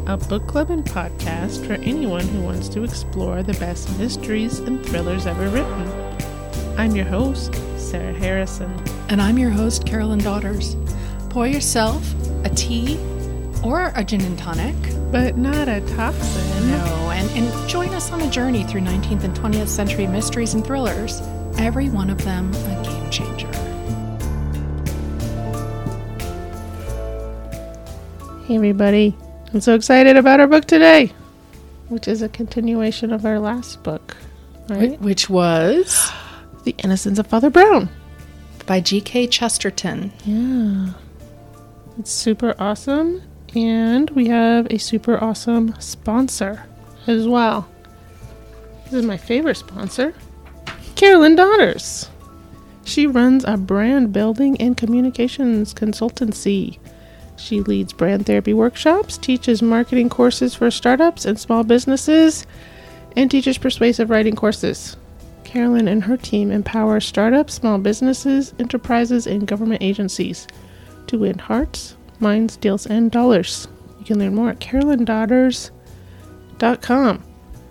a book club and podcast for anyone who wants to explore the best mysteries and thrillers ever written. I'm your host, Sarah Harrison. And I'm your host, Carolyn Daughters. Pour yourself a tea or a gin and tonic. But not a toxin. No, and join us on a journey through 19th and 20th century mysteries and thrillers, every one of them a game changer. Hey everybody, I'm so excited about our book today, which is a continuation of our last book, right? Which was The Innocence of Father Brown by G.K. Chesterton. Yeah, it's super awesome, and we have a super awesome sponsor as well. This is my favorite sponsor, Carolyn Daughters. She runs a brand building and communications consultancy. She leads brand therapy workshops, teaches marketing courses for startups and small businesses, and teaches persuasive writing courses. Carolyn and her team empower startups, small businesses, enterprises, and government agencies to win hearts, minds, deals, and dollars. You can learn more at carolyndaughters.com.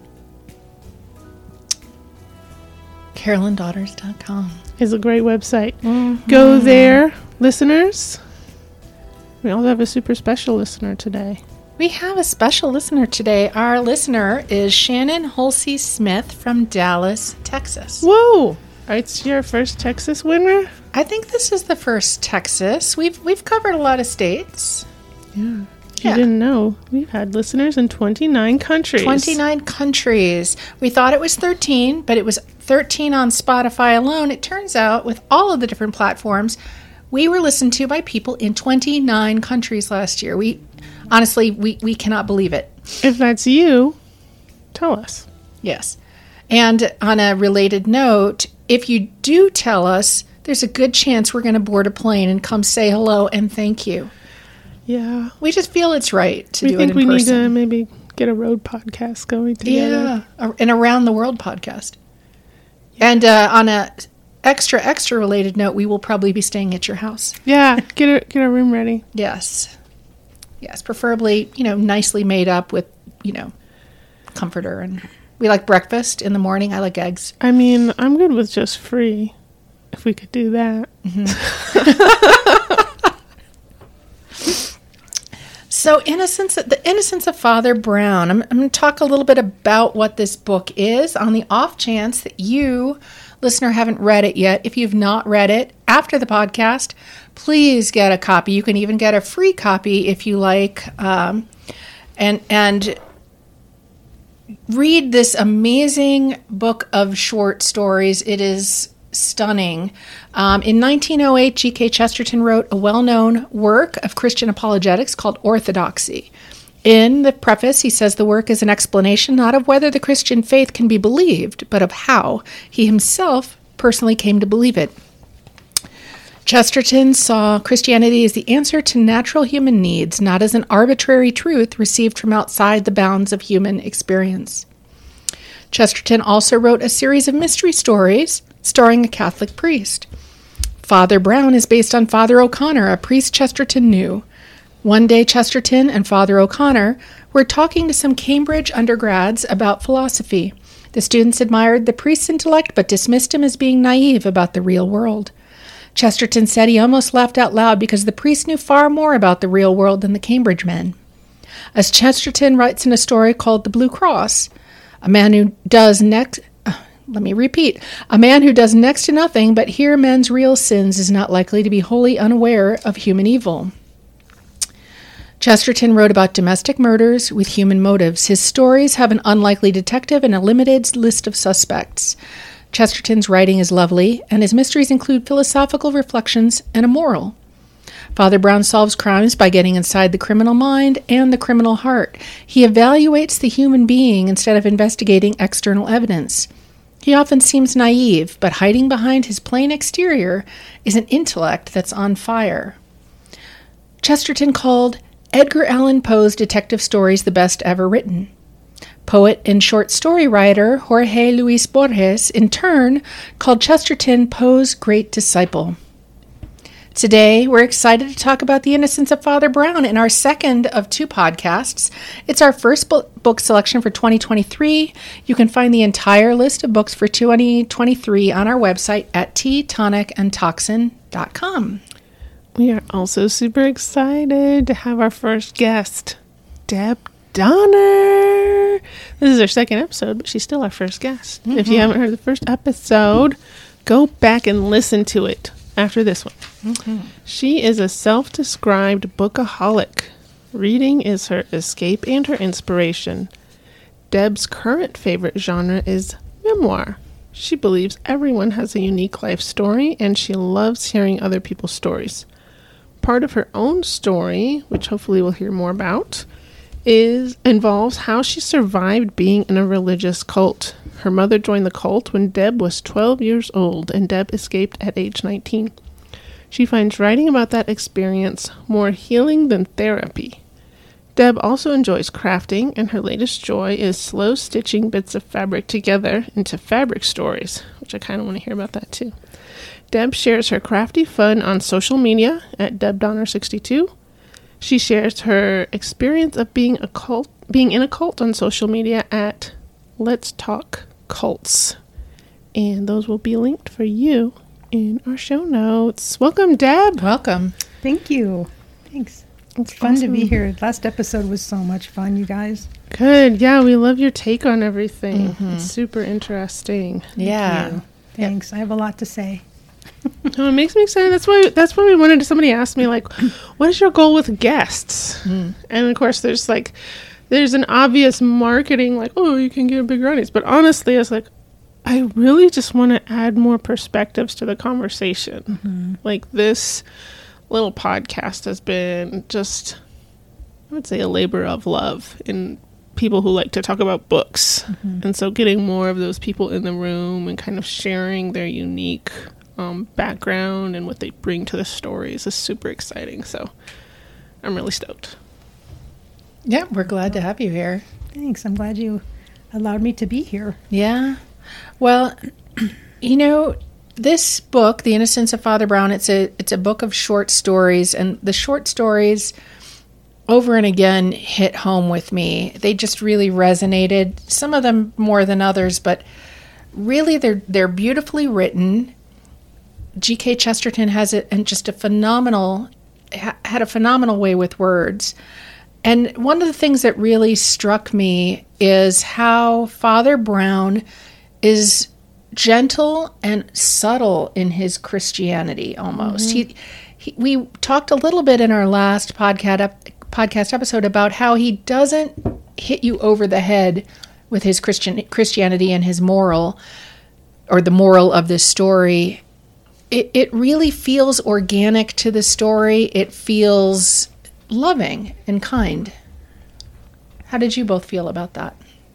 carolyndaughters.com is a great website. Mm-hmm. Go there, listeners. We also have a super special listener today. We have a special listener today. Our listener is Shannon Holsey Smith from Dallas, Texas. Whoa! It's your first Texas winner? I think this is the first Texas. We've covered a lot of states. Yeah. If you didn't know, we've had listeners in 29 countries. 29 countries. We thought it was 13, but it was 13 on Spotify alone. It turns out, with all of the different platforms, we were listened to by people in 29 countries last year. We cannot believe it. If that's you, tell us. Yes. And on a related note, if you do tell us, there's a good chance we're going to board a plane and come say hello and thank you. Yeah. We just feel it's right to do it in person. We think we need to maybe get a road podcast going together. Yeah, an Around the World podcast. Yeah. And on a extra related note, we will probably be staying at your house. Yeah, get a room ready. Yes, preferably, nicely made up with, comforter. And we like breakfast in the morning. I like eggs. I mean, I'm good with just free, if we could do that. Mm-hmm. So, The Innocence of Father Brown. I'm going to talk a little bit about what this book is on the off chance that you, listener, haven't read it yet. If you've not read it after the podcast, please get a copy. You can even get a free copy if you like, and read this amazing book of short stories. It is stunning. In 1908, G.K. Chesterton wrote a well-known work of Christian apologetics called Orthodoxy. In the preface, he says the work is an explanation not of whether the Christian faith can be believed, but of how he himself personally came to believe it. Chesterton saw Christianity as the answer to natural human needs, not as an arbitrary truth received from outside the bounds of human experience. Chesterton also wrote a series of mystery stories starring a Catholic priest. Father Brown is based on Father O'Connor, a priest Chesterton knew. One day, Chesterton and Father O'Connor were talking to some Cambridge undergrads about philosophy. The students admired the priest's intellect, but dismissed him as being naive about the real world. Chesterton said he almost laughed out loud because the priest knew far more about the real world than the Cambridge men. As Chesterton writes in a story called The Blue Cross, a man who does next to nothing but hear men's real sins is not likely to be wholly unaware of human evil. Chesterton wrote about domestic murders with human motives. His stories have an unlikely detective and a limited list of suspects. Chesterton's writing is lovely, and his mysteries include philosophical reflections and a moral. Father Brown solves crimes by getting inside the criminal mind and the criminal heart. He evaluates the human being instead of investigating external evidence. He often seems naive, but hiding behind his plain exterior is an intellect that's on fire. Chesterton called Edgar Allan Poe's detective stories the best ever written. Poet and short story writer Jorge Luis Borges, in turn, called Chesterton Poe's great disciple. Today, we're excited to talk about The Innocence of Father Brown in our second of 2 podcasts. It's our first book selection for 2023. You can find the entire list of books for 2023 on our website at teatonicandtoxin.com. We are also super excited to have our first guest, Deb Donner. This is our second episode, but she's still our first guest. Mm-hmm. If you haven't heard the first episode, go back and listen to it after this one. Mm-hmm. She is a self-described bookaholic. Reading is her escape and her inspiration. Deb's current favorite genre is memoir. She believes everyone has a unique life story, and she loves hearing other people's stories. Part of her own story, which hopefully we'll hear more about, involves how she survived being in a religious cult. Her mother joined the cult when Deb was 12 years old, and Deb escaped at age 19. She finds writing about that experience more healing than therapy. Deb also enjoys crafting, and her latest joy is slow stitching bits of fabric together into fabric stories, which I kind of want to hear about that too. Deb shares her crafty fun on social media at DebDonner62. She shares her experience of being in a cult on social media at Let's Talk Cults. And those will be linked for you in our show notes. Welcome, Deb. Welcome. Thank you. Thanks. It's fun to be here. Last episode was so much fun, you guys. Good. Yeah, we love your take on everything. Mm-hmm. It's super interesting. Yeah. Thanks. I have a lot to say. Oh, it makes me excited. That's why we wanted somebody asked me, like, what is your goal with guests? And of course there's an obvious marketing, like, oh, you can get a bigger audience. But honestly, it's like, I really just want to add more perspectives to the conversation. Mm-hmm. Like, this little podcast has been just, I would say, a labor of love in people who like to talk about books. Mm-hmm. And so getting more of those people in the room and kind of sharing their unique background and what they bring to the stories is super exciting. So I'm really stoked. Yeah, we're glad to have you here. Thanks. I'm glad you allowed me to be here. Yeah. Well, this book, The Innocence of Father Brown, it's a book of short stories, and the short stories over and again hit home with me. They just really resonated. Some of them more than others, but really they're beautifully written. G.K. Chesterton has it, and just had a phenomenal way with words. And one of the things that really struck me is how Father Brown is gentle and subtle in his Christianity almost. Mm-hmm. We talked a little bit in our last podcast episode about how he doesn't hit you over the head with his Christianity and his moral, or the moral of this story. It really feels organic to the story. It feels loving and kind. How did you both feel about that?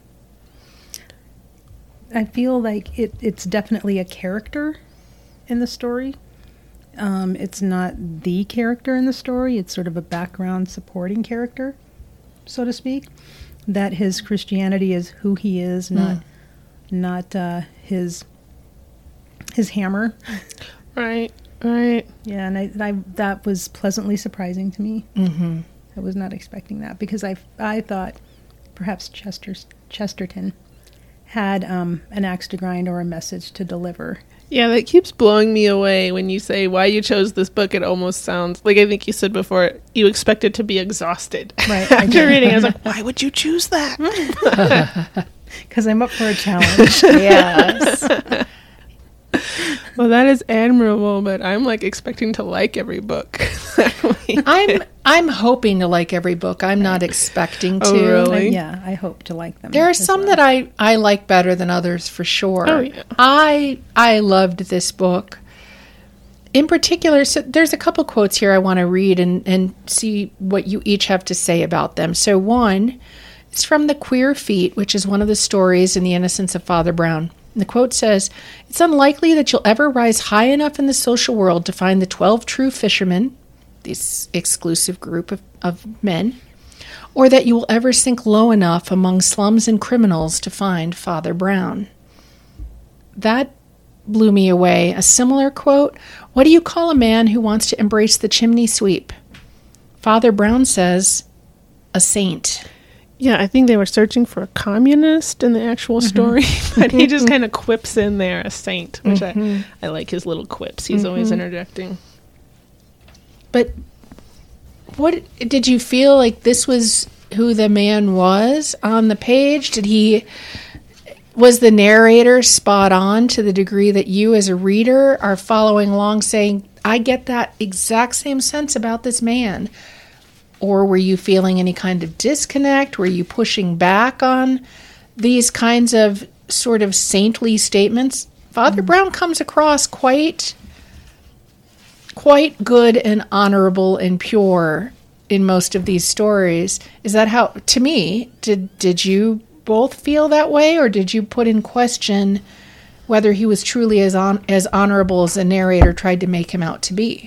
I feel like it's definitely a character in the story. It's not the character in the story. It's sort of a background supporting character, so to speak. That his Christianity is who he is, not his hammer. Right. Yeah, and I that was pleasantly surprising to me. Mm-hmm. I was not expecting that, because I thought perhaps Chesterton had an axe to grind or a message to deliver. Yeah, that keeps blowing me away when you say why you chose this book. It almost sounds like, I think you said before, you expected to be exhausted. Right. After reading, I was like, why would you choose that? Because I'm up for a challenge. Yes. Well, that is admirable, but I'm like expecting to like every book. I'm hoping to like every book. I'm not expecting to. Oh, really? Yeah, I hope to like them. There are some that I like better than others, for sure. Oh, yeah. I loved this book. In particular, so there's a couple quotes here I want to read and see what you each have to say about them. So one, it's from The Queer Feet, which is one of the stories in The Innocence of Father Brown. And the quote says, "It's unlikely that you'll ever rise high enough in the social world to find the 12 true fishermen," this exclusive group of men, "or that you will ever sink low enough among slums and criminals to find Father Brown." That blew me away. A similar quote, "What do you call a man who wants to embrace the chimney sweep?" Father Brown says, "A saint." Yeah, I think they were searching for a communist in the actual story, but he just kind of quips in there a saint, which I like his little quips. He's always interjecting. But what did you feel like this was who the man was on the page? Was the narrator spot on to the degree that you as a reader are following along saying, I get that exact same sense about this man? Or were you feeling any kind of disconnect? Were you pushing back on these kinds of sort of saintly statements? Father Brown comes across quite good and honorable and pure in most of these stories. Is that how, to me, did you both feel that way, or did you put in question whether he was truly as honorable as the narrator tried to make him out to be?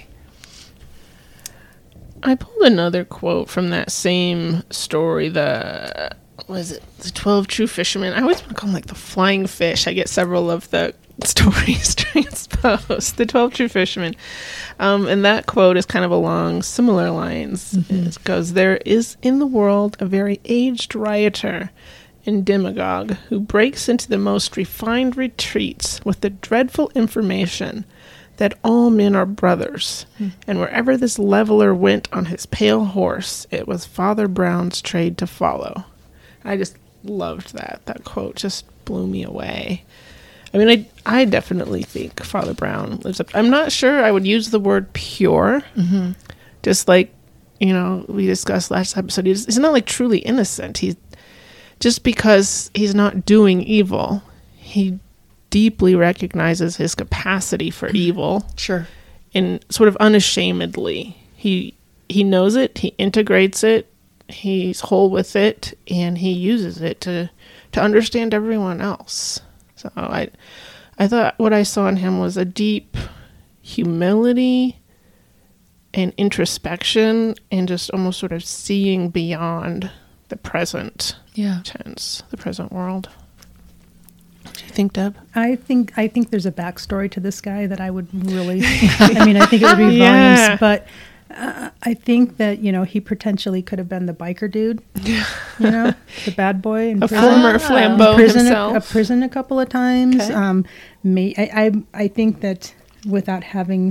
I pulled another quote from that same story, the 12 True Fishermen. I always want to call them like the Flying Fish. I get several of the stories transposed. The 12 True Fishermen. And that quote is kind of along similar lines. It goes, "There is in the world a very aged rioter and demagogue who breaks into the most refined retreats with the dreadful information that all men are brothers, and wherever this leveler went on his pale horse, it was Father Brown's trade to follow." I just loved that. That quote just blew me away. I mean, I definitely think Father Brown lives up. I'm not sure I would use the word pure, just like, we discussed last episode. He's not like truly innocent. He's just because he's not doing evil, he deeply recognizes his capacity for evil. Sure. And sort of unashamedly. He knows it, he integrates it, he's whole with it, and he uses it to understand everyone else. So I thought what I saw in him was a deep humility and introspection and just almost sort of seeing beyond the present tense, the present world. What do you think, Deb? I think there's a backstory to this guy that I would really, I think it would be volumes, but I think that, he potentially could have been the biker dude, the bad boy in prison. Former Flambeau himself. A prison a couple of times. Okay. I think that without having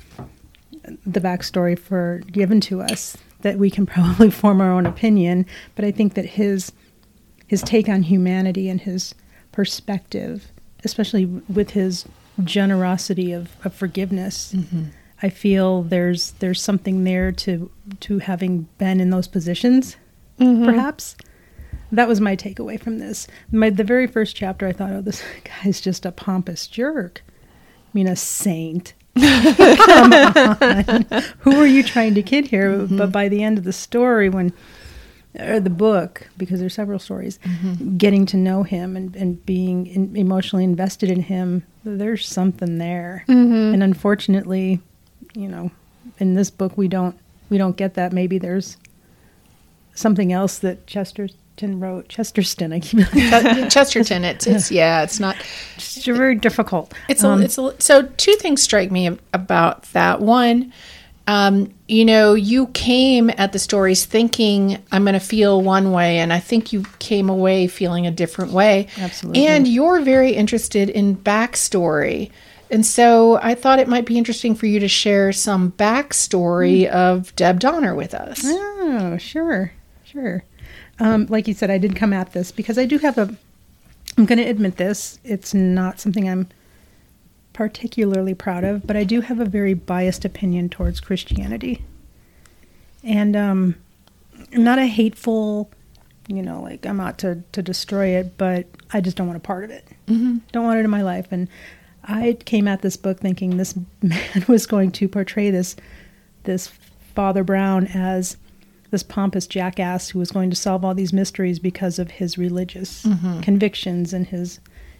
the backstory given to us, that we can probably form our own opinion, but I think that his take on humanity and his perspective, especially with his generosity of forgiveness, I feel there's something there to having been in those positions, perhaps. That was my takeaway from this. The very first chapter, I thought, oh, this guy's just a pompous jerk. I mean, a saint. Come on. Who are you trying to kid here? But by the end of the story, or the book, because there's several stories, getting to know him and being emotionally invested in him, there's something there. And unfortunately, in this book we don't get that. Maybe there's something else that Chesterton wrote. Chesterton, I keep Chesterton. It's not. It's very difficult. So two things strike me about that. One, you came at the stories thinking I'm going to feel one way, and I think you came away feeling a different way. Absolutely. And you're very interested in backstory. And so I thought it might be interesting for you to share some backstory of Deb Donner with us. Oh, sure. Like you said, I did come at this because I do have I'm going to admit this, it's not something I'm particularly proud of, but I do have a very biased opinion towards Christianity. And not a hateful, like I'm out to destroy it, but I just don't want a part of it. Don't want it in my life. And I came at this book thinking this man was going to portray this Father Brown as this pompous jackass who was going to solve all these mysteries because of his religious convictions and his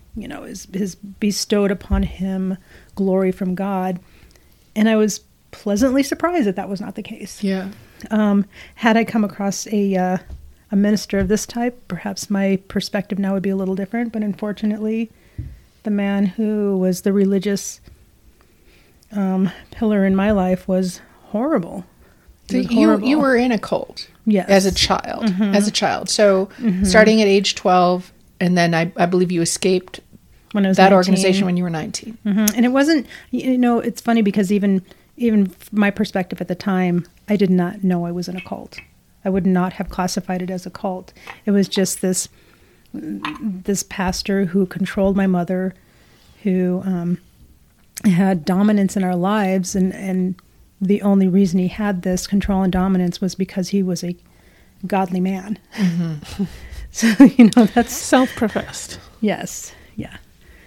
bestowed upon him glory from God. And I was pleasantly surprised that was not the case. Yeah. Had I come across a minister of this type, perhaps my perspective now would be a little different, but unfortunately the man who was the religious pillar in my life was horrible. So It was horrible. you were in a cult Yes. as a child. So starting at age 12, and then I believe you escaped when I was that 19. organization when you were 19. And it wasn't, it's funny because even from my perspective at the time, I did not know I was in a cult. I would not have classified it as a cult. It was just this pastor who controlled my mother, who had dominance in our lives, and the only reason he had this control and dominance was because he was a godly man. So, that's... Self-professed. Yes, yeah.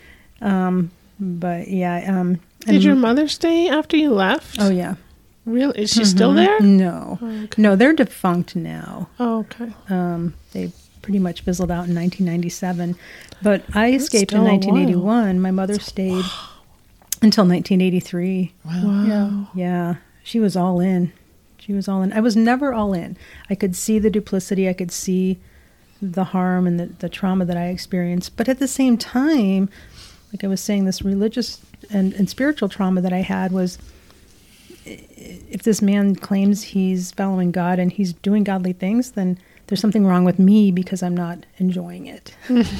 But yeah. Did your mother stay after you left? Oh, yeah. Really? Is she still there? No. Oh, okay. No, they're defunct now. Oh, okay. They pretty much fizzled out in 1997. But I escaped in still a 1981. My mother stayed until 1983. Wow. Yeah. She was all in. I was never all in. I could see the duplicity. I could see the harm and the trauma that I experienced. But at the same time, like I was saying, this religious and spiritual trauma that I had was, if this man claims he's following God and he's doing godly things, then there's something wrong with me because I'm not enjoying it.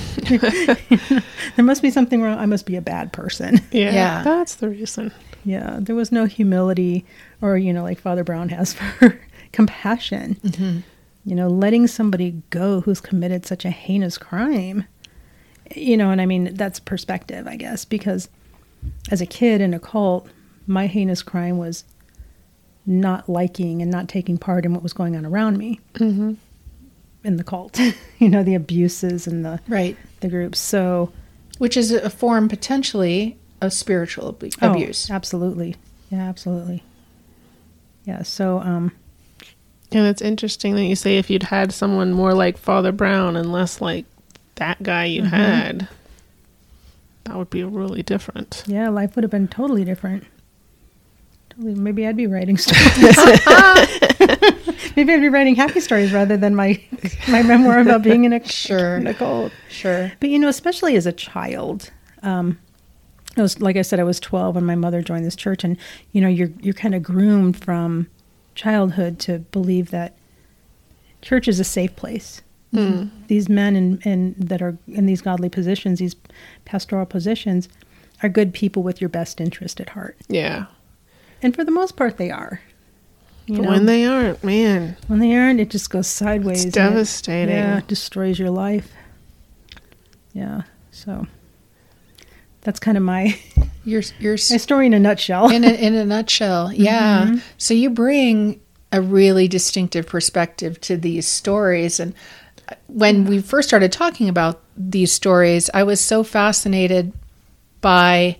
There must be something wrong. I must be a bad person. Yeah. That's the reason. Yeah. There was no humility or, like Father Brown has, for compassion. Letting somebody go who's committed such a heinous crime. And I mean, that's perspective, I guess, because as a kid in a cult, my heinous crime was not liking and not taking part in what was going on around me in the cult. The abuses and the groups. So, Which is a form potentially of spiritual abuse. Oh, absolutely. Yeah, absolutely. Yeah. So, And it's interesting that you say if you'd had someone more like Father Brown and less like that guy you had, that would be really different. Yeah, life would have been totally different. Maybe I'd be writing stories. Maybe I'd be writing happy stories rather than my memoir about being in a cult. Sure. But especially as a child, I was, like I said, I was 12 when my mother joined this church, and you're kind of groomed from childhood to believe that church is a safe place. These men and that are in these godly positions, these pastoral positions, are good people with your best interest at heart. Yeah. And for the most part, they are. But when they aren't, man. When they aren't, it just goes sideways. It's devastating. It destroys your life. Yeah. So that's kind of my story in a nutshell. In a nutshell, yeah. So you bring a really distinctive perspective to these stories. And when we first started talking about these stories, I was so fascinated by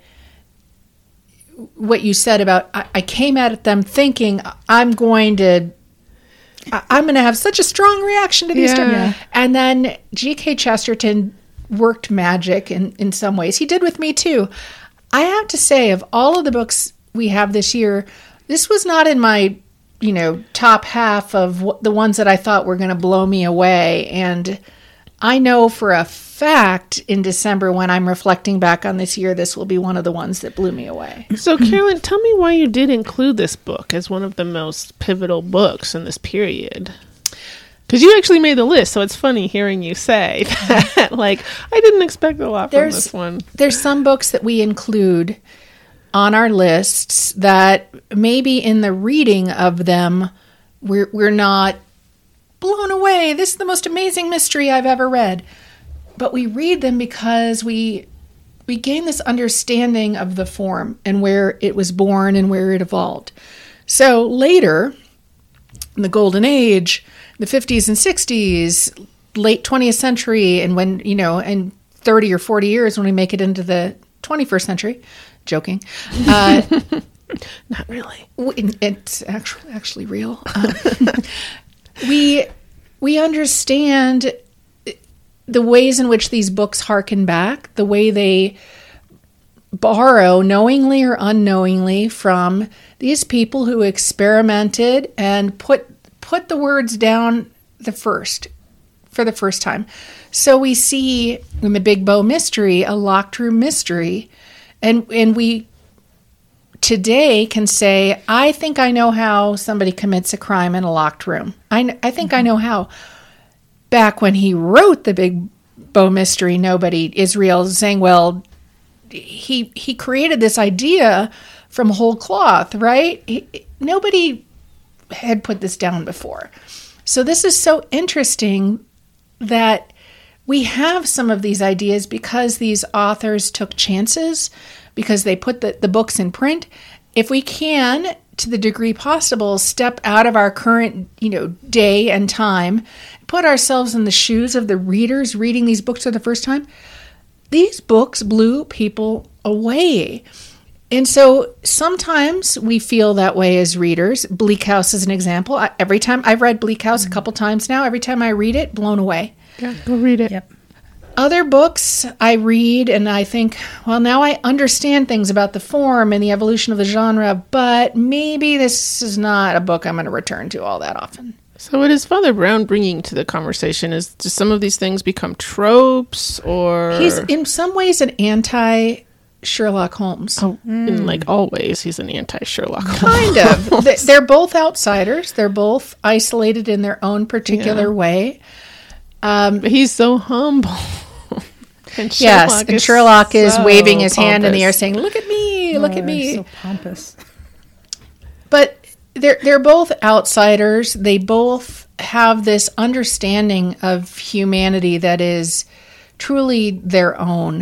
what you said about, I came at them thinking I'm going to have such a strong reaction to these stories. Yeah. And then G.K. Chesterton worked magic in some ways. He did with me too. I have to say, of all of the books we have this year, this was not in my top half of the ones that I thought were going to blow me away. And I know for a fact in December, when I'm reflecting back on this year, this will be one of the ones that blew me away. So, Carolyn, tell me why you did include this book as one of the most pivotal books in this period. Because you actually made the list, so it's funny hearing you say that. Like, I didn't expect a lot from this one. There's some books that we include on our lists that maybe in the reading of them, we're not blown away. This is the most amazing mystery I've ever read. But we read them because we gain this understanding of the form and where it was born and where it evolved. So later, in the Golden Age, the 50s and 60s, late 20th century, and when, in 30 or 40 years, when we make it into the 21st century, joking. Not really. It's actually real. We understand the ways in which these books harken back, the way they borrow, knowingly or unknowingly, from these people who experimented and put the words down for for the first time. So we see in the Big Bow Mystery a locked room mystery, and we today can say, I think I know how somebody commits a crime in a locked room. I think I know how. Back when he wrote the Big Bow Mystery, Israel Zangwill, he created this idea from whole cloth, right? Nobody had put this down before. So this is so interesting that we have some of these ideas because these authors took chances, because they put the books in print. If we can, to the degree possible, step out of our current, day and time, put ourselves in the shoes of the readers reading these books for the first time, these books blew people away. And so sometimes we feel that way as readers. Bleak House is an example. Every time I've read Bleak House a couple times now, every time I read it, blown away. Yeah, go read it. Yep. Other books I read and I think, well, now I understand things about the form and the evolution of the genre, but maybe this is not a book I'm going to return to all that often. So what is Father Brown bringing to the conversation? Is do some of these things become tropes, or... He's in some ways an anti-Sherlock Holmes. Oh, in like always, he's an anti-Sherlock Holmes. Kind of. They're both outsiders. They're both isolated in their own particular way. But he's so humble. And Sherlock is so waving his hand in the pompous. air saying, look at me, look at me. So pompous. But they're both outsiders. They both have this understanding of humanity that is truly their own.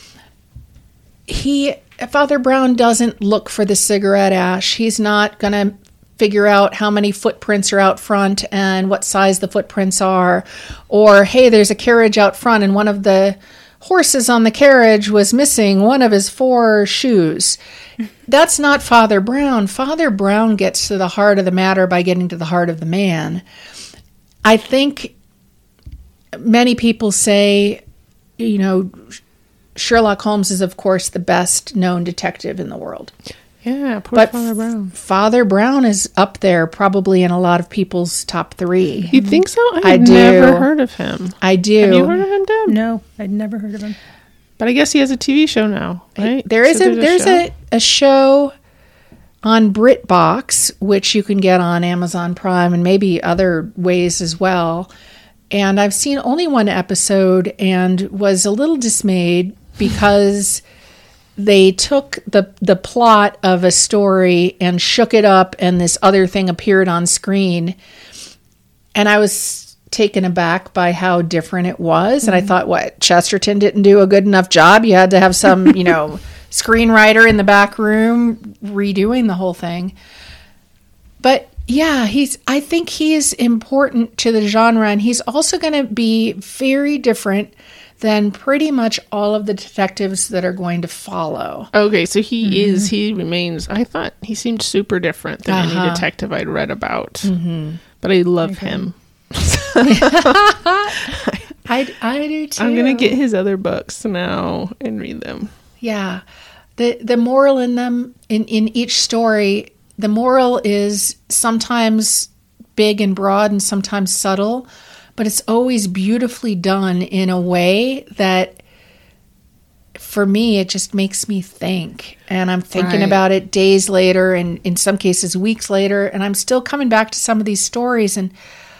Father Brown doesn't look for the cigarette ash. He's not going to figure out how many footprints are out front and what size the footprints are. Or, hey, there's a carriage out front and one of the horses on the carriage was missing one of his 4 shoes. That's not Father Brown. Father Brown gets to the heart of the matter by getting to the heart of the man. I think many people say, Sherlock Holmes is, of course, the best known detective in the world. Yeah, poor But Father Brown. Father Brown is up there probably in a lot of people's top 3. You think so? I I've do. never heard of him. I do. Have you heard of him, Deb? No, I'd never heard of him. But I guess he has a TV show now, right? There's So a show on BritBox, which you can get on Amazon Prime and maybe other ways as well. And I've seen only one episode and was a little dismayed because they took the plot of a story and shook it up and this other thing appeared on screen. And I was taken aback by how different it was. And I thought, what, Chesterton didn't do a good enough job? You had to have some, screenwriter in the back room redoing the whole thing. But yeah, I think he is important to the genre, and he's also going to be very different than pretty much all of the detectives that are going to follow. Okay, so he remains, I thought he seemed super different than any detective I'd read about. Mm-hmm. But I love him. I do too. I'm going to get his other books now and read them. Yeah. The moral in them, in each story, the moral is sometimes big and broad and sometimes subtle, but it's always beautifully done in a way that, for me, it just makes me think. And I'm thinking about it days later and in some cases weeks later, and I'm still coming back to some of these stories. And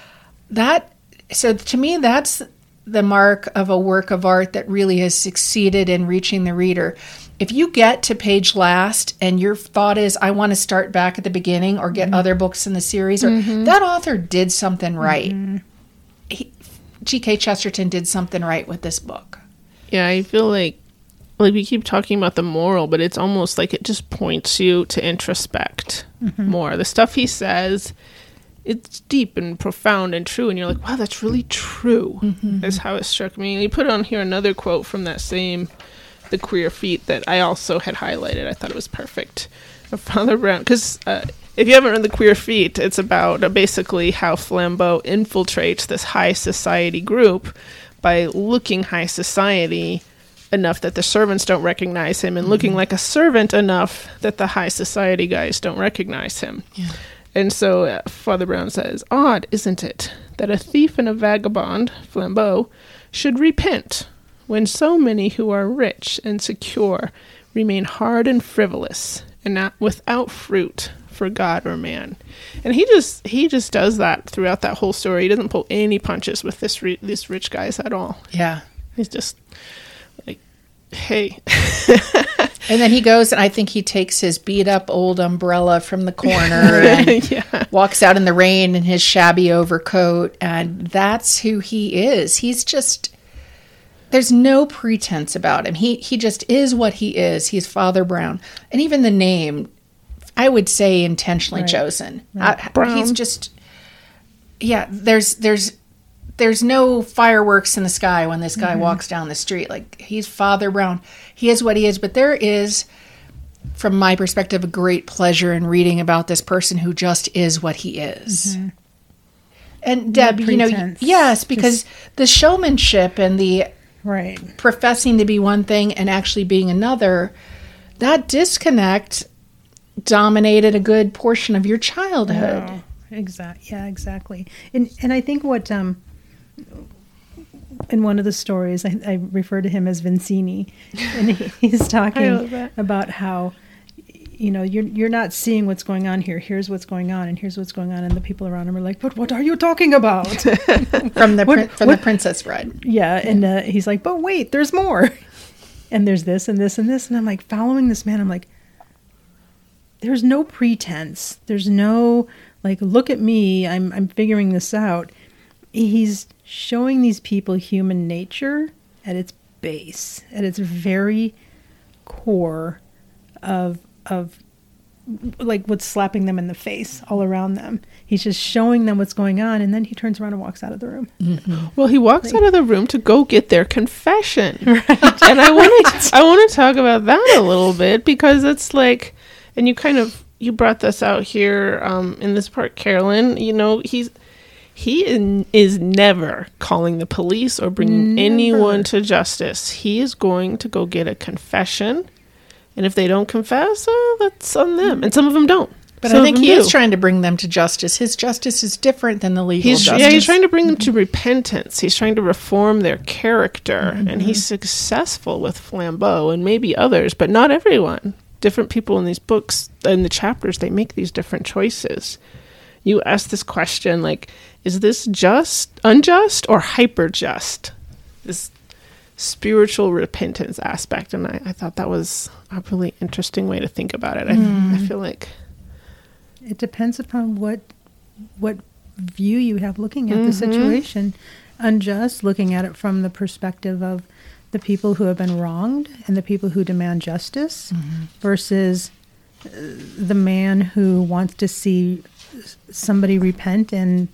so to me, that's the mark of a work of art that really has succeeded in reaching the reader. If you get to page last and your thought is, I want to start back at the beginning or get other books in the series, or that author did something right. G.K. Chesterton did something right with this book. Yeah, I feel like we keep talking about the moral, but it's almost like it just points you to introspect more. The stuff he says, it's deep and profound and true, and you're like, wow, that's really true. That's how it struck me. And he put on here another quote from that same The Queer Feet that I also had highlighted. I thought it was perfect. Of Father Brown, because if you haven't read The Queer Feet, it's about basically how Flambeau infiltrates this high society group by looking high society enough that the servants don't recognize him and looking like a servant enough that the high society guys don't recognize him. Yeah. And so Father Brown says, odd, isn't it, that a thief and a vagabond, Flambeau, should repent when so many who are rich and secure remain hard and frivolous and not without fruit for God or man. And he just does that throughout that whole story. He doesn't pull any punches with this rich guys at all. Yeah. He's just like, hey. And then he goes, and I think he takes his beat up old umbrella from the corner and walks out in the rain in his shabby overcoat. And that's who he is. He's just, there's no pretense about him. He just is what he is. He's Father Brown. And even the name, I would say intentionally chosen. Brown. He's just, there's no fireworks in the sky when this guy walks down the street. Like, he's Father Brown. He is what he is. But there is, from my perspective, a great pleasure in reading about this person who just is what he is. Mm-hmm. And Deb, yes, because the showmanship and the professing to be one thing and actually being another, that disconnect dominated a good portion of your childhood. Oh, exactly. And I think what in one of the stories, I refer to him as Vincini, and he's talking about how, you're not seeing what's going on here. Here's what's going on, and here's what's going on, and the people around him are like, "But what are you talking about?" from the Princess Bride. Yeah, and he's like, "But wait, there's more, and there's this and this and this," and I'm like, following this man, I'm like, there's no pretense. There's no like, look at me, I'm figuring this out. He's showing these people human nature at its base, at its very core of like what's slapping them in the face all around them. He's just showing them what's going on, and then he turns around and walks out of the room. Mm-hmm. Well, he walks out of the room to go get their confession. Right. And I want to talk about that a little bit, because it's like, and you brought this out here in this part, Carolyn. He is never calling the police or bringing anyone to justice. He is going to go get a confession, and if they don't confess, that's on them. And some of them don't. But I think he is trying to bring them to justice. His justice is different than the legal justice. Yeah, he's trying to bring them to repentance. He's trying to reform their character, and he's successful with Flambeau and maybe others, but not everyone. Different people in these books, in the chapters, they make these different choices. You ask this question, like, is this unjust, or hyper just? This spiritual repentance aspect. And I thought that was a really interesting way to think about it. I feel like it depends upon what view you have looking at the situation. Unjust, looking at it from the perspective of the people who have been wronged and the people who demand justice, versus the man who wants to see somebody repent and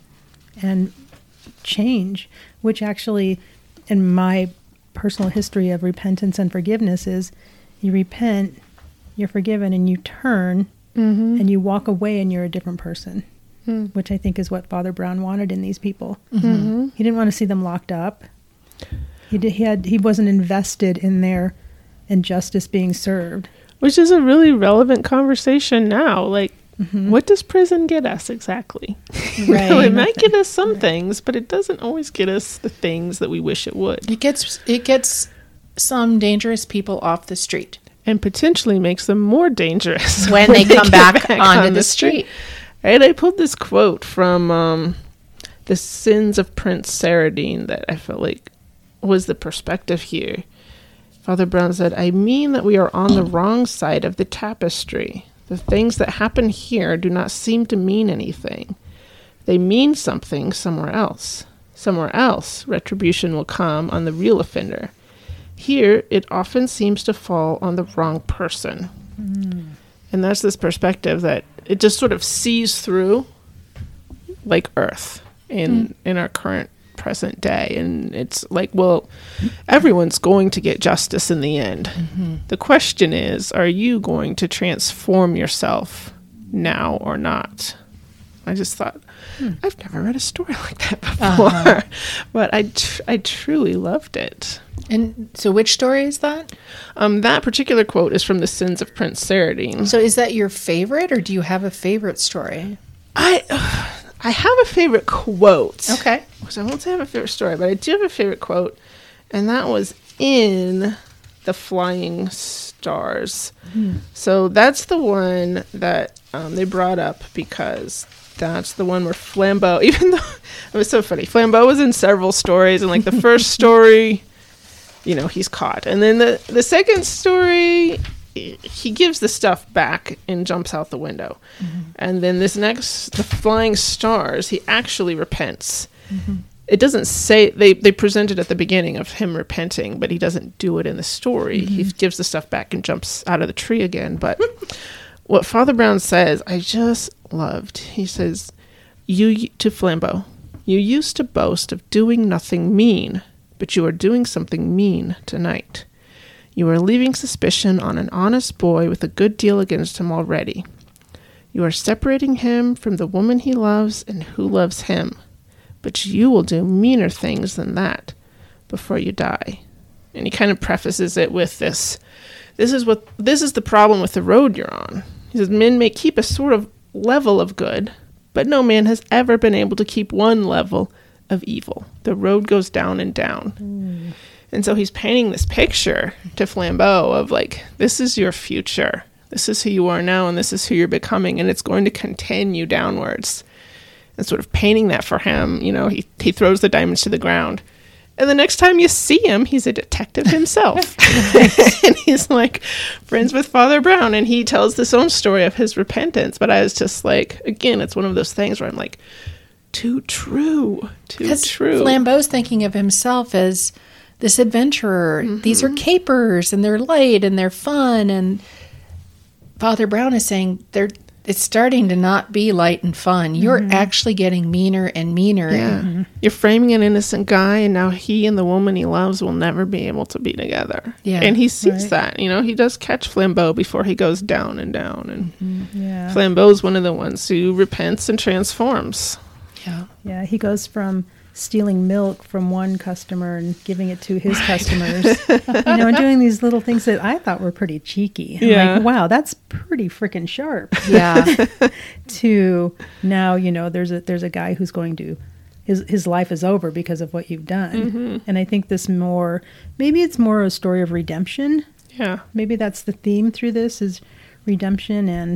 change, which actually, in my personal history of repentance and forgiveness, is you repent, you're forgiven, and you turn and you walk away and you're a different person, which I think is what Father Brown wanted in these people. He didn't want to see them locked up. He wasn't invested in their injustice being served. Which is a really relevant conversation now. Like, what does prison get us exactly? Right. It might get us some things, but it doesn't always get us the things that we wish it would. It gets some dangerous people off the street. And potentially makes them more dangerous when they come back onto the street. Right? I pulled this quote from The Sins of Prince Saradine that I felt like was the perspective here. Father Brown said, "I mean that we are on the wrong side of the tapestry. The things that happen here do not seem to mean anything. They mean something somewhere else. Somewhere else, retribution will come on the real offender. Here, it often seems to fall on the wrong person." And that's this perspective that it just sort of sees through like Earth in our current present day. And it's like, well, everyone's going to get justice in the end. The question is, are you going to transform yourself now or not? I just thought, I've never read a story like that before, but I truly loved it. And so which story is that? That particular quote is from The Sins of Prince Saradine. So is that your favorite, or do you have a favorite story? I I have a favorite quote. Okay. Which I won't say I have a favorite story, but I do have a favorite quote. And that was in The Flying Stars. So that's the one that they brought up because that's the one where Flambeau, even though it was so funny, Flambeau was in several stories, and like the first story, you know, he's caught. And then the second story, he gives the stuff back and jumps out the window. And then this next, The Flying Stars, he actually repents. It doesn't say, they present it at the beginning of him repenting, but he doesn't do it in the story. He gives the stuff back and jumps out of the tree again. But what Father Brown says, I just loved. He says, to Flambeau, you used to boast of doing nothing mean, but you are doing something mean tonight. You are leaving suspicion on an honest boy with a good deal against him already. You are separating him from the woman he loves and who loves him. But you will do meaner things than that before you die. And he kind of prefaces it with this. This is the problem with the road you're on. He says, men may keep a sort of level of good, but no man has ever been able to keep one level of evil. The road goes down and down. And so he's painting this picture to Flambeau of like, this is your future. This is who you are now, and this is who you're becoming, and it's going to continue downwards. And sort of painting that for him, you know, he throws the diamonds to the ground. And the next time you see him, he's a detective himself. And he's like friends with Father Brown, and he tells this own story of his repentance. But I was just like, again, it's one of those things where I'm like, too true. Flambeau's thinking of himself as this adventurer. These are capers, and they're light, and they're fun. And Father Brown is saying it's starting to not be light and fun. You're actually getting meaner and meaner. Yeah. You're framing an innocent guy, and now he and the woman he loves will never be able to be together. Yeah. And he sees that. You know, he does catch Flambeau before he goes down and down. And Flambeau's one of the ones who repents and transforms. Yeah. Yeah, he goes from stealing milk from one customer and giving it to his customers, you know, and doing these little things that I thought were pretty cheeky. I'm like, wow, that's pretty freaking sharp. Yeah. To now, you know, there's a guy who's going to, his life is over because of what you've done. And I think maybe it's more a story of redemption. Yeah. Maybe that's the theme through this is redemption and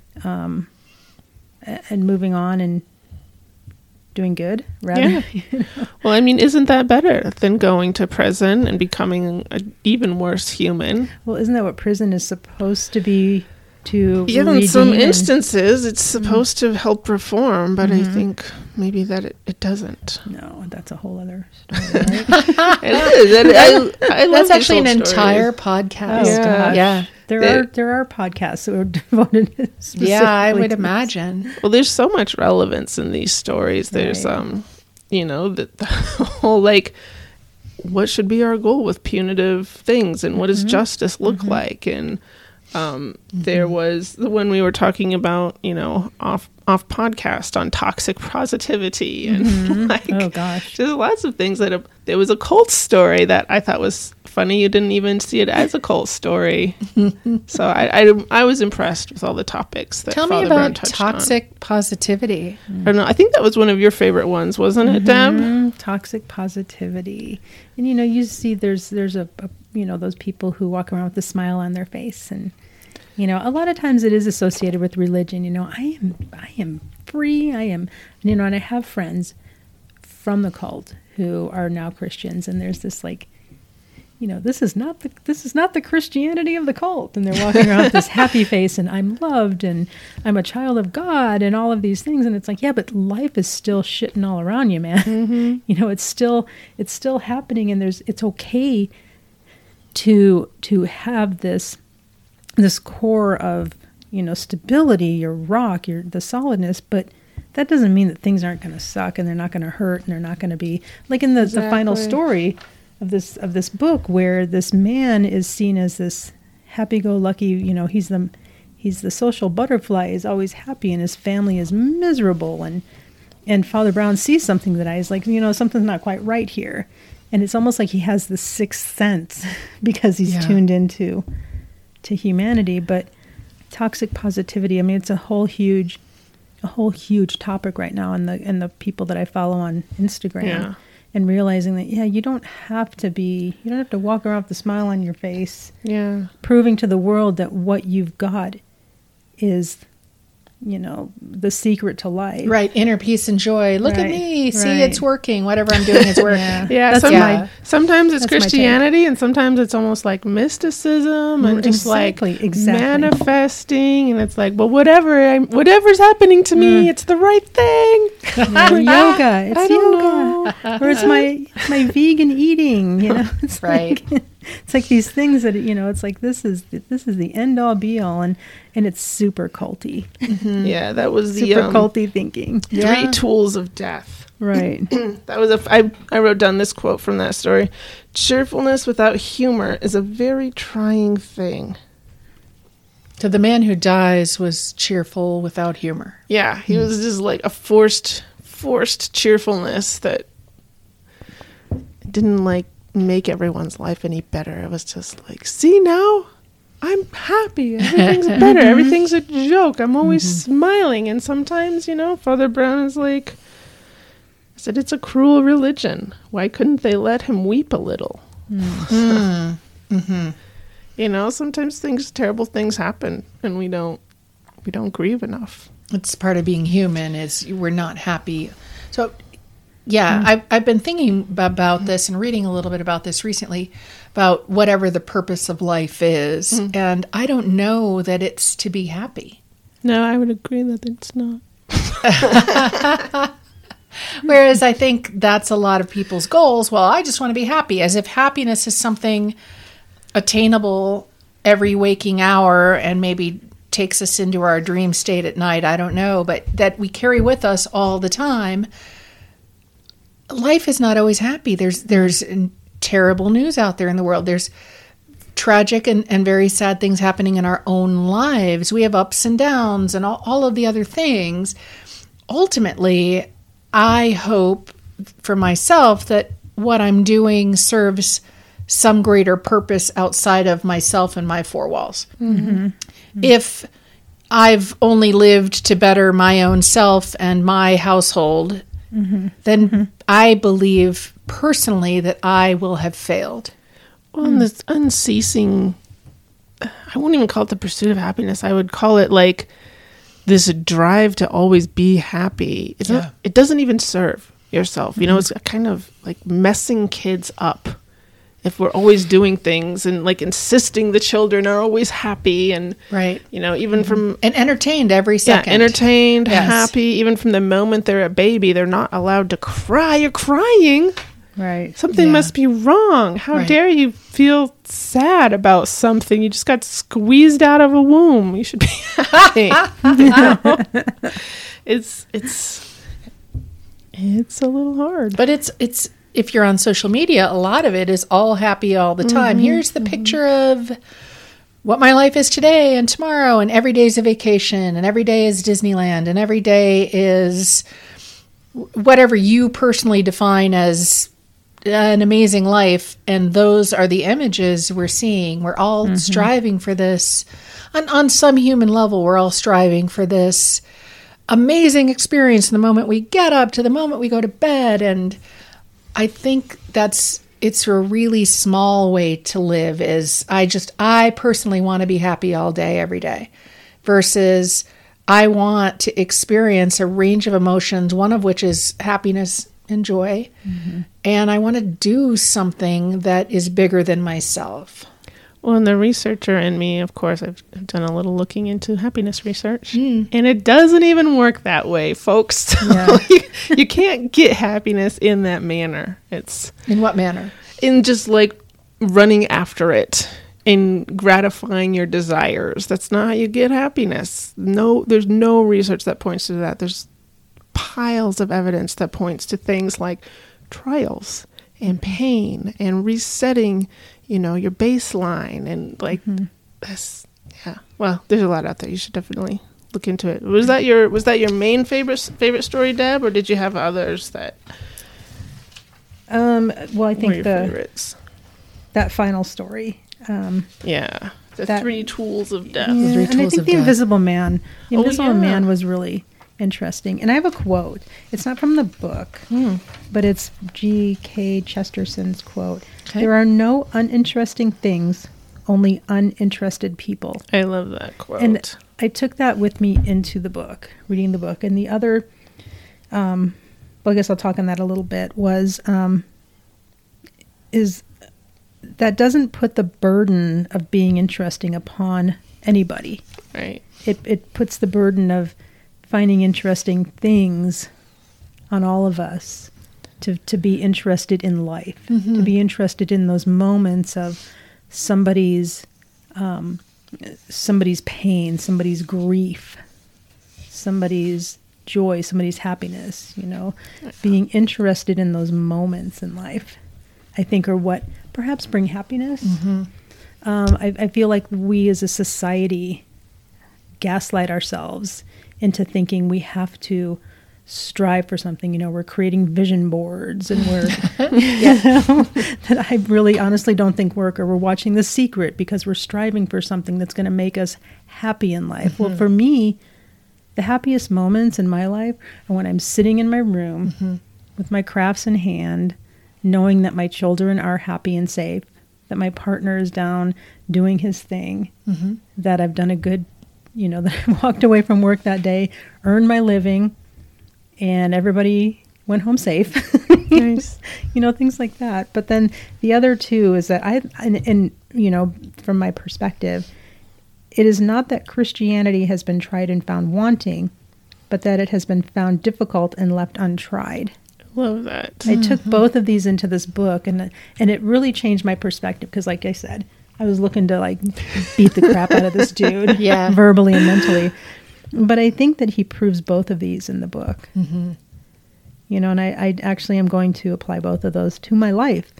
moving on and doing good, rather. Yeah. You know? Well, I mean, isn't that better than going to prison and becoming an even worse human? Well, isn't that what prison is supposed to be? Yeah, in some instances, it's supposed to help reform, but I think maybe that it doesn't. No, that's a whole other story, right? It is. I love that's actually an stories. Entire podcast. Oh, gosh. Yeah. There are podcasts that are devoted specifically. Yeah, I would imagine. Well, there's so much relevance in these stories. There's, you know, the whole, like, what should be our goal with punitive things, and what does justice look like? And there was the one we were talking about, you know, off podcast on toxic positivity and like, oh gosh, there's lots of things that there was a cult story that I thought was funny. You didn't even see it as a cult story. So I was impressed with all the topics that Father Brown touched on. Tell me about toxic positivity. I don't know. I think that was one of your favorite ones, wasn't it, Deb? Toxic positivity. And, you know, you see there's a you know, those people who walk around with a smile on their face, and, you know, a lot of times it is associated with religion. You know, I am free. I am, you know, and I have friends from the cult who are now Christians, and there's this, like, you know, this is not the Christianity of the cult, and they're walking around with this happy face, and I'm loved, and I'm a child of God, and all of these things, and it's like, yeah, but life is still shitting all around you, man. You know, it's still happening, and it's okay to have this core of, you know, stability, your rock, the solidness, but that doesn't mean that things aren't going to suck, and they're not going to hurt, and they're not going to be like in the final story of this book, where this man is seen as this happy-go-lucky, you know, he's the social butterfly, he's always happy, and his family is miserable, and Father Brown sees something that is like, you know, something's not quite right here. And it's almost like he has the sixth sense because he's tuned into humanity. But toxic positivity, I mean, it's a whole huge a whole huge topic right now in the people that I follow on Instagram. Yeah. And realizing that, you don't have to walk around with a smile on your face, Yeah. proving to the world that what you've got is, the secret to life. Right, inner peace and joy. Look at Right, me. See, right. it's working. Whatever I'm doing is working. Yeah, That's sometimes it's that's my take. Christianity, and sometimes it's almost like mysticism and just Exactly. manifesting. And it's like, well, whatever's happening to me, it's the right thing. Yoga. It's I don't yoga. Or it's my vegan eating. It's Right. like, it's like these things that it's like this is the end all be all, and it's super culty, Yeah, that was the super culty thinking. three tools of death. Right. That was I wrote down this quote from that story. Cheerfulness without humor is a very trying thing. So the man who dies was cheerful without humor. Yeah, he was just like a forced cheerfulness that didn't like make everyone's life any better. It was just like, see now, I'm happy. Everything's better. Everything's a joke. I'm always smiling. And sometimes, Father Brown is like, I said, it's a cruel religion. Why couldn't they let him weep a little? Sometimes terrible things happen, and we don't grieve enough. It's part of being human is we're not happy. So, yeah, I've been thinking about this and reading a little bit about this recently, about whatever the purpose of life is. And I don't know that it's to be happy. No, I would agree that it's not. Whereas I think that's a lot of people's goals. Well, I just want to be happy, as if happiness is something attainable every waking hour and maybe takes us into our dream state at night. I don't know, but that we carry with us all the time. Life is not always happy. There's terrible news out there in the world. There's tragic and very sad things happening in our own lives. We have ups and downs and all of the other things. Ultimately, I hope for myself that what I'm doing serves some greater purpose outside of myself and my four walls. If I've only lived to better my own self and my household, then I believe personally that I will have failed. Well, and this unceasing, I wouldn't even call it the pursuit of happiness. I would call it like this drive to always be happy. It doesn't even serve yourself. It's kind of like messing kids up. If we're always doing things and like insisting the children are always happy and, right, even from... And entertained every second. Yeah, entertained, Yes. happy. Even from the moment they're a baby, they're not allowed to cry. You're crying. Right. Something must be wrong. How dare you feel sad about something? You just got squeezed out of a womb. You should be happy. It's a little hard. But it's if you're on social media, a lot of it is all happy all the time. Here's the picture of what my life is today and tomorrow, and every day's a vacation, and every day is Disneyland, and every day is whatever you personally define as an amazing life. And those are the images we're seeing. We're all striving for this. On some human level, we're all striving for this amazing experience from the moment we get up to the moment we go to bed. And I think it's a really small way to live. I personally want to be happy all day, every day, versus I want to experience a range of emotions, one of which is happiness and joy. And I want to do something that is bigger than myself. Well, and the researcher in me, of course, I've done a little looking into happiness research, and it doesn't even work that way, folks. Yeah. You can't get happiness in that manner. It's In what manner? in just like running after it, in gratifying your desires. That's not how you get happiness. No, there's no research that points to that. There's piles of evidence that points to things like trials and pain and resetting, your baseline and like this. Yeah. Well, there's a lot out there. You should definitely look into it. Was that your main favorite story, Deb, or did you have others that Well, I were think your favorites? that final story. Yeah. The That- 3 tools of death. Three And I Tools think of the Death. Invisible Man. The Oh, Invisible yeah. Man was really interesting. And I have a quote. It's not from the book, but it's G.K. Chesterton's quote. Okay. There are no uninteresting things, only uninterested people. I love that quote. And I took that with me into the book, reading the book. And the other, well, I guess I'll talk on that a little bit, is that doesn't put the burden of being interesting upon anybody. Right. It puts the burden of finding interesting things on all of us to be interested in life, to be interested in those moments of somebody's pain, somebody's grief, somebody's joy, somebody's happiness, being interested in those moments in life, I think are what perhaps bring happiness. I feel like we as a society gaslight ourselves into thinking we have to strive for something. We're creating vision boards and we're, that I really honestly don't think work, or we're watching The Secret because we're striving for something that's going to make us happy in life. Well, for me, the happiest moments in my life are when I'm sitting in my room with my crafts in hand, knowing that my children are happy and safe, that my partner is down doing his thing, that I've done a good, that I walked away from work that day, earned my living, and everybody went home safe. Nice. Things like that. But then the other two is that from my perspective, it is not that Christianity has been tried and found wanting, but that it has been found difficult and left untried. Love that. I took both of these into this book, and it really changed my perspective because, like I said, I was looking to beat the crap out of this dude, verbally and mentally. But I think that he proves both of these in the book. And I actually am going to apply both of those to my life.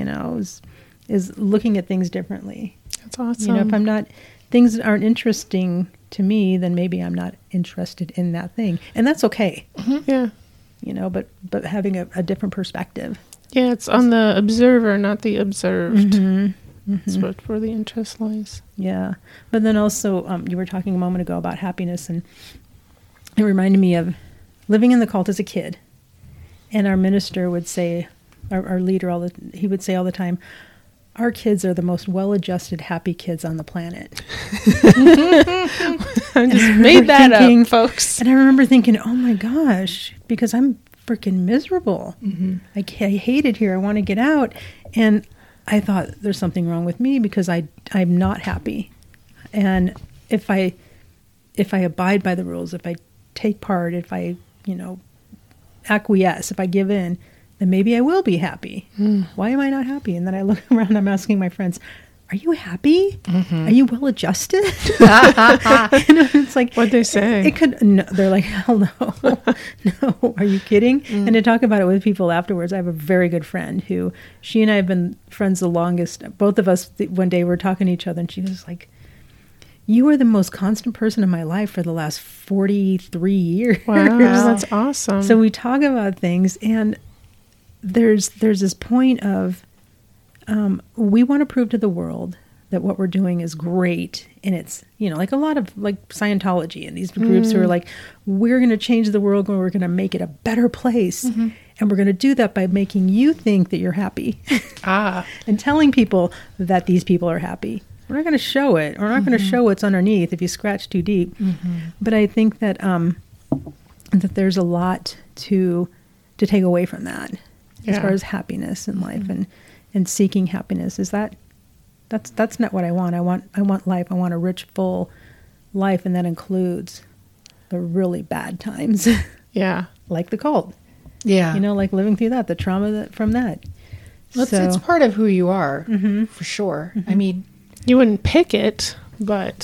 Is looking at things differently. That's awesome. If things aren't interesting to me, then maybe I'm not interested in that thing, and that's okay. Yeah. But having a different perspective. Yeah, it's on the observer, not the observed. That's what where the interest lies. Yeah. But then also, you were talking a moment ago about happiness, and it reminded me of living in the cult as a kid. And our minister would say, our leader, he would say all the time, our kids are the most well-adjusted, happy kids on the planet. I just made that up, folks. And I remember thinking, oh my gosh, because I'm freaking miserable. I hate it here. I want to get out. And I thought there's something wrong with me because I'm not happy. And if I abide by the rules, if I take part, if I, acquiesce, if I give in, then maybe I will be happy. Why am I not happy? And then I look around, I'm asking my friends, are you happy? Are you well adjusted? It's like, What'd they say? It could, no, they're like, hell no. No, are you kidding? And to talk about it with people afterwards, I have a very good friend who, she and I have been friends the longest. Both of us, one day we were talking to each other, and she was like, you are the most constant person in my life for the last 43 years. Wow, that's awesome. So we talk about things, and there's this point of we want to prove to the world that what we're doing is great, and it's like a lot of Scientology and these groups who are like, we're going to change the world and we're going to make it a better place, and we're going to do that by making you think that you're happy and telling people that these people are happy. We're not going to show it. We're not going to show what's underneath if you scratch too deep. But I think that that there's a lot to take away from that. As far as happiness in life and seeking happiness, that's not what I want. I want life. I want a rich, full life, and that includes the really bad times. Yeah. Like the cult. Yeah. Like living through that, the trauma from that. Well, it's part of who you are, for sure. I mean, You wouldn't pick it, but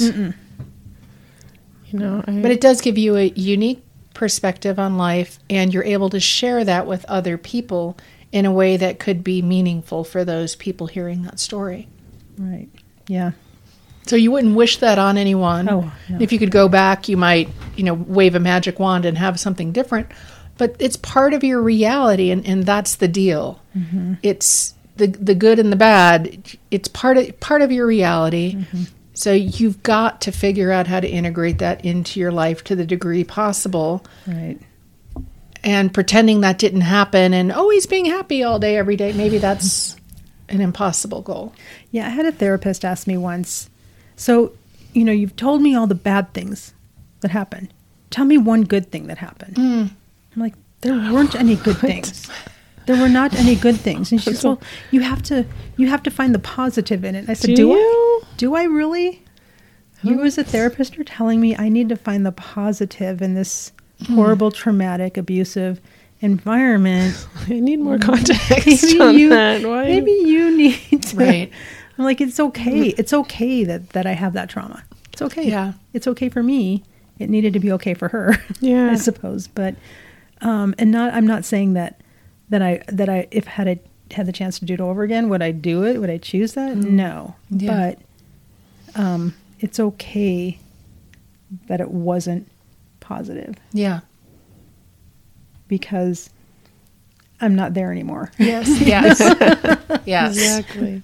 but it does give you a unique perspective on life, and you're able to share that with other people in a way that could be meaningful for those people hearing that story. Right. Yeah. So you wouldn't wish that on anyone. Oh, no. If you could go back, you might, wave a magic wand and have something different. But it's part of your reality, and that's the deal. It's the good and the bad. It's part of your reality, So you've got to figure out how to integrate that into your life to the degree possible. Right. And pretending that didn't happen and always being happy all day, every day, maybe that's an impossible goal. Yeah, I had a therapist ask me once, so, you've told me all the bad things that happened. Tell me one good thing that happened. I'm like, there weren't any good things. There were not any good things. And she said, well, you have to find the positive in it. And I said, do I really? You as a therapist are telling me I need to find the positive in this horrible, traumatic, abusive environment. I need more context on that. Why? Maybe you need to. Right. I'm like, it's okay. It's okay that I have that trauma. It's okay. Yeah. It's okay for me. It needed to be okay for her. Yeah. I suppose. But I'm not saying that I if I had the chance to do it over again, would I do it? Would I choose that? No. Yeah. But it's okay that it wasn't positive Yeah. because I'm not there anymore. Yes. Yes. Yes. Exactly.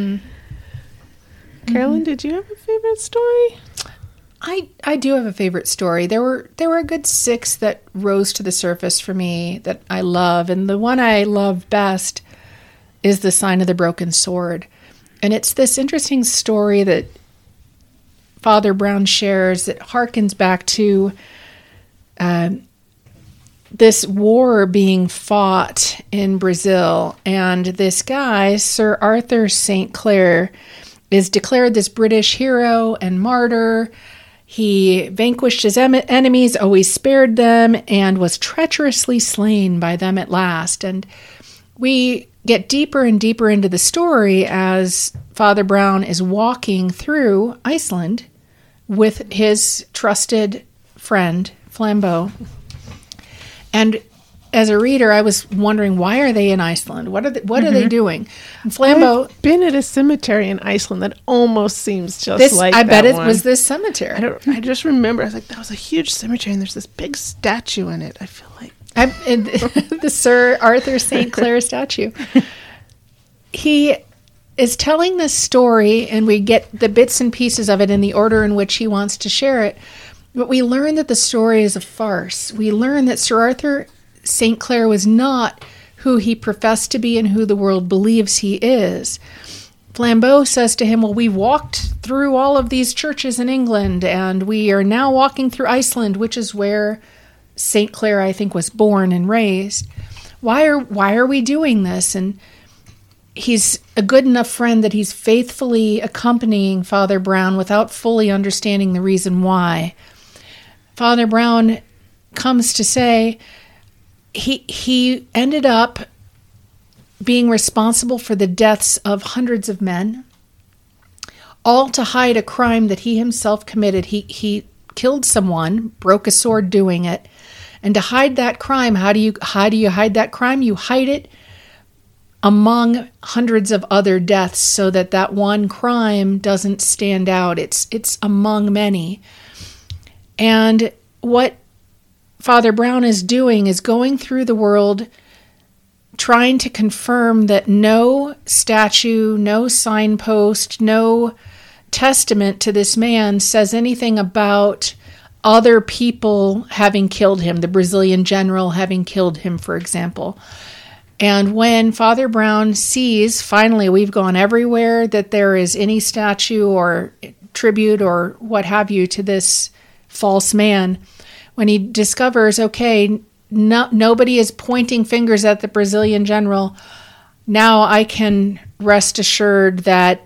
Carolyn, did you have a favorite story? I do have a favorite story. There were a good 6 that rose to the surface for me that I love, and the one I love best is The Sign of the Broken Sword. And it's this interesting story that Father Brown shares that harkens back to this war being fought in Brazil, and this guy, Sir Arthur St. Clair, is declared this British hero and martyr. He vanquished his enemies, always spared them, and was treacherously slain by them at last. And we get deeper and deeper into the story as Father Brown is walking through Iceland with his trusted friend, Flambeau. And as a reader, I was wondering, why are they in Iceland? What are they doing? And Flambeau... I've been at a cemetery in Iceland that almost seems just like I that bet it one. was this cemetery. I just remember, I was like, that was a huge cemetery, and there's this big statue in it. I feel like... The Sir Arthur St. Clair statue. He is telling this story, and we get the bits and pieces of it in the order in which he wants to share it. But we learn that the story is a farce. We learn that Sir Arthur St. Clair was not who he professed to be and who the world believes he is. Flambeau says to him, well, we walked through all of these churches in England, and we are now walking through Iceland, which is where St. Clair, I think, was born and raised. Why are we doing this? And he's a good enough friend that he's faithfully accompanying Father Brown without fully understanding the reason why. Father Brown comes to say he ended up being responsible for the deaths of hundreds of men, all to hide a crime that he himself committed. He killed someone, broke a sword doing it, and to hide that crime, how do you hide that crime? You hide it among hundreds of other deaths so that one crime doesn't stand out. It's among many. And what Father Brown is doing is going through the world trying to confirm that no statue, no signpost, no testament to this man says anything about other people having killed him, the Brazilian general having killed him, for example. And when Father Brown sees, finally, we've gone everywhere that there is any statue or tribute or what have you to this false man, when he discovers, okay, nobody is pointing fingers at the Brazilian general, now I can rest assured that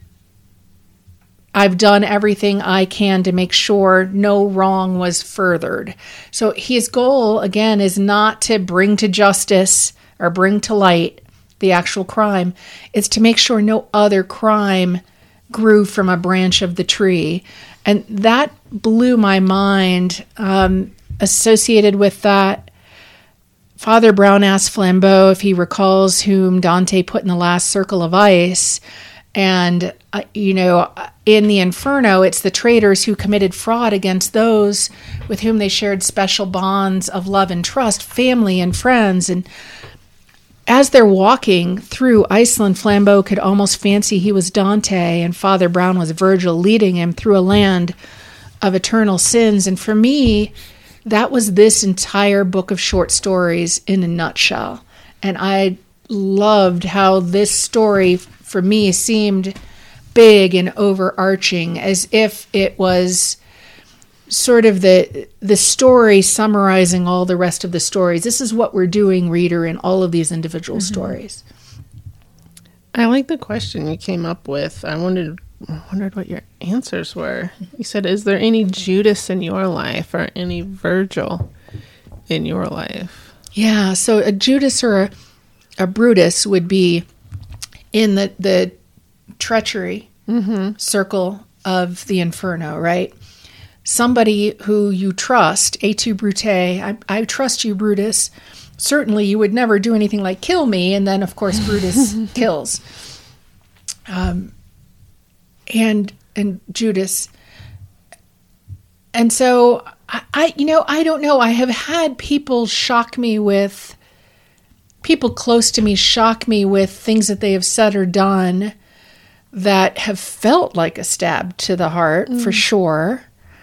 I've done everything I can to make sure no wrong was furthered. So his goal, again, is not to bring to justice or bring to light the actual crime. It's to make sure no other crime grew from a branch of the tree. And that blew my mind. Associated with that, Father Brown asked Flambeau if he recalls whom Dante put in the last circle of ice. And, in the Inferno, it's the traitors who committed fraud against those with whom they shared special bonds of love and trust, family and friends. And as they're walking through Iceland, Flambeau could almost fancy he was Dante and Father Brown was Virgil, leading him through a land of eternal sins. And for me, that was this entire book of short stories in a nutshell. And I loved how this story, for me, seemed big and overarching, as if it was sort of the story summarizing all the rest of the stories. This is what we're doing, reader, in all of these individual stories. I like the question you came up with. I wondered what your answers were. You said, is there any Judas in your life or any Virgil in your life? Yeah, so a Judas or a Brutus would be in the treachery circle of the Inferno, right? Somebody who you trust, et tu, Brute, I trust you, Brutus. Certainly you would never do anything like kill me. And then, of course, Brutus kills. And Judas. And so, I don't know. I have had people close to me shock me with things that they have said or done that have felt like a stab to the heart, for sure.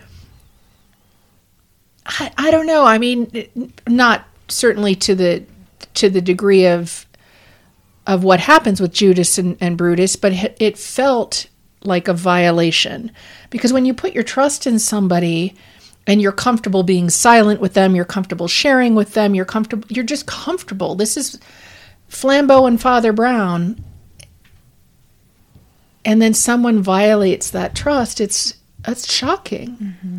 I don't know. I mean, not certainly to the degree of what happens with Judas and Brutus, but it felt like a violation. Because when you put your trust in somebody and you're comfortable being silent with them, you're comfortable sharing with them, you're just comfortable. This is Flambeau and Father Brown. And then someone violates that trust. That's shocking. Mm-hmm.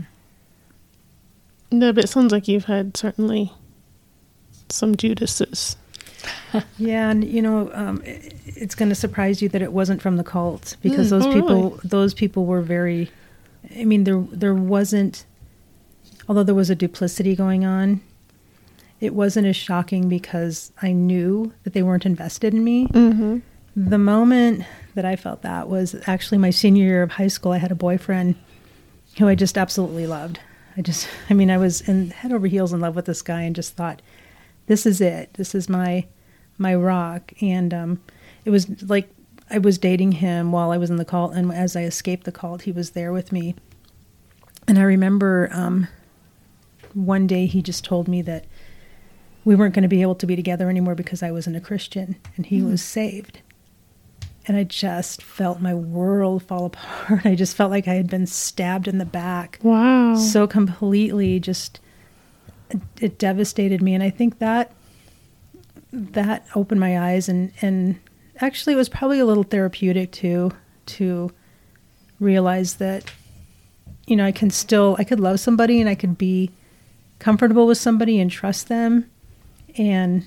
No, but it sounds like you've had certainly some Judases. Yeah, and it's going to surprise you that it wasn't from the cult, because those people were very. I mean, there wasn't, although there was a duplicity going on, it wasn't as shocking because I knew that they weren't invested in me. Mm-hmm. The moment that I felt that was actually my senior year of high school. I had a boyfriend who I just absolutely loved. I was head over heels in love with this guy and just thought, this is it. This is my rock. And it was like I was dating him while I was in the cult, and as I escaped the cult, he was there with me. And I remember one day he just told me that we weren't going to be able to be together anymore because I wasn't a Christian and he was saved. And I just felt my world fall apart. I just felt like I had been stabbed in the back. Wow. So completely, just, it devastated me. And I think that opened my eyes. And actually it was probably a little therapeutic too, to realize that, I could love somebody and I could be comfortable with somebody and trust them and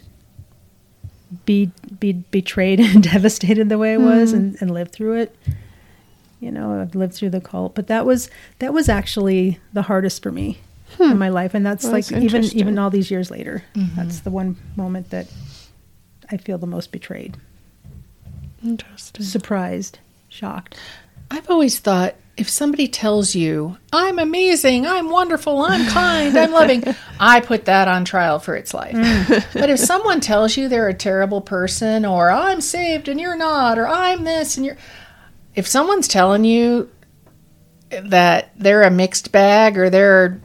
be betrayed and devastated the way I was and live through it. I've lived through the cult, but that was actually the hardest for me in my life. And that's like, even all these years later, that's the one moment that I feel the most betrayed. Interesting. Surprised, shocked. I've always thought, if somebody tells you, I'm amazing, I'm wonderful, I'm kind, I'm loving, I put that on trial for its life. But if someone tells you they're a terrible person, or I'm saved and you're not, or I'm this and you're... If someone's telling you that they're a mixed bag or they're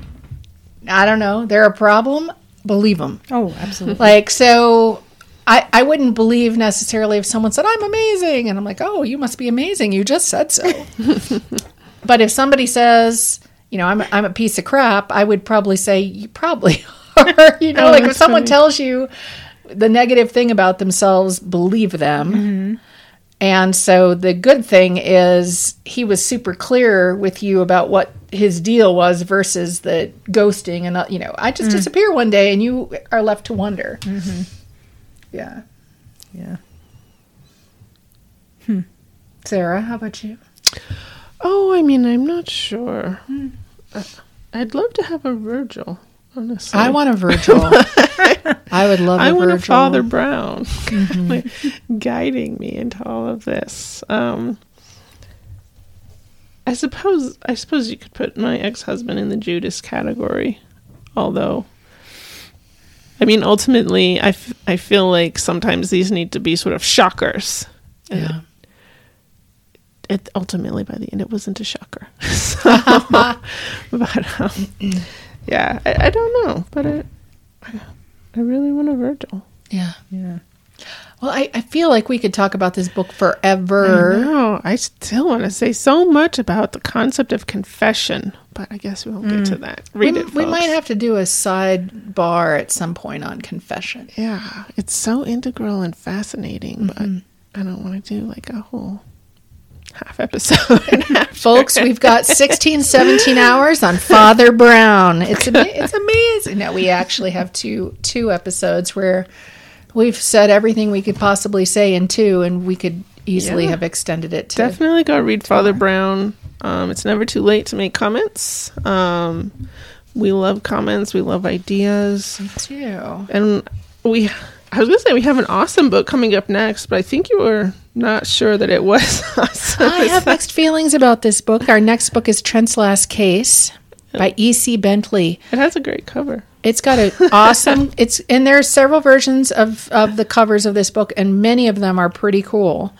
a problem, believe them. Oh, absolutely. I wouldn't believe necessarily if someone said, I'm amazing. And I'm like, oh, you must be amazing. You just said so. But if somebody says, I'm a piece of crap, I would probably say, you probably are. If someone tells you the negative thing about themselves, believe them. Mm-hmm. And so the good thing is he was super clear with you about what his deal was versus the ghosting. And, I just disappear one day and you are left to wonder. Mm-hmm. Yeah. Yeah. Sarah, how about you? Oh, I'm not sure. I'd love to have a Virgil, honestly. I want a Virgil. I would love a Virgil. I want a Father Brown guiding me into all of this. I suppose you could put my ex-husband in the Judas category, although I mean, ultimately, I feel like sometimes these need to be sort of shockers. Yeah. It ultimately, by the end, it wasn't a shocker. So, but yeah, I don't know, but I really want a Virgil. Yeah. Yeah. Well, I feel like we could talk about this book forever. I know. I still want to say so much about the concept of confession, but I guess we won't get to that. Read it, We folks. might have to do a sidebar at some point on confession. Yeah, it's so integral and fascinating, but I don't want to do like a whole half episode. Folks, we've got 16, 17 hours on Father Brown. It's amazing. Now, we actually have two episodes where we've said everything we could possibly say in two, and we could easily have extended it to... Definitely go read Father Brown. It's never too late to make comments. We love comments. We love ideas. Me too. And I was going to say we have an awesome book coming up next, but I think you were not sure that it was awesome. I have mixed feelings about this book. Our next book is Trent's Last Case by E.C. Bentley. It has a great cover. It's got an awesome... and there are several versions of the covers of this book, and many of them are pretty cool.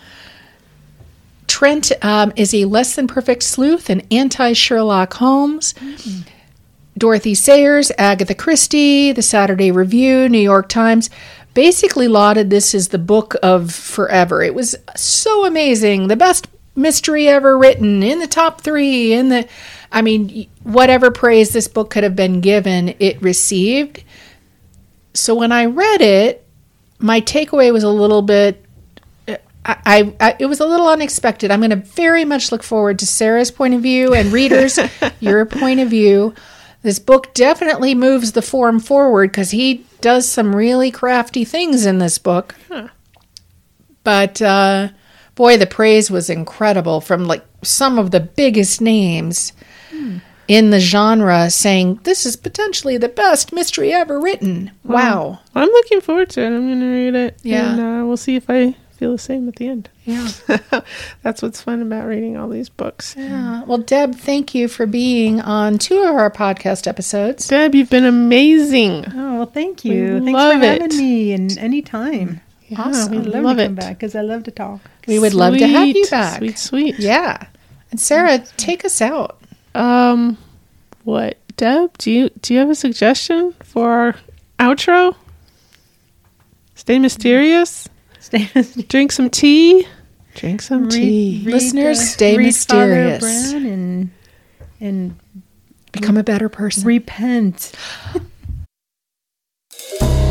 Trent is a less than perfect sleuth and anti-Sherlock Holmes. Mm-hmm. Dorothy Sayers, Agatha Christie, the Saturday Review, New York Times basically lauded this as the book of forever. It was so amazing. The best mystery ever written, in the top 3, whatever praise this book could have been given, it received. So when I read it, my takeaway was a little bit... it was a little unexpected. I'm going to very much look forward to Sarah's point of view and readers, your point of view. This book definitely moves the form forward because he does some really crafty things in this book. Huh. But, boy, the praise was incredible from like some of the biggest names in the genre saying, this is potentially the best mystery ever written. Wow. I'm looking forward to it. I'm going to read it. Yeah. And we'll see if I feel the same at the end. Yeah. That's what's fun about reading all these books. Yeah. Well, Deb, thank you for being on 2 of our podcast episodes. Deb, you've been amazing. Oh, well, thank you. We Thanks love for having it. me and anytime. Yeah, Awesome. we I'd love love to it. come back because I love to talk. We would love to have you Sweet, back. Sweet. Yeah. And Sarah, take us out. What, Deb? Do you have a suggestion for our outro? Stay mysterious. Drink some tea. Drink some tea. Listeners, stay read mysterious. Father Brown and Become a better person. repent.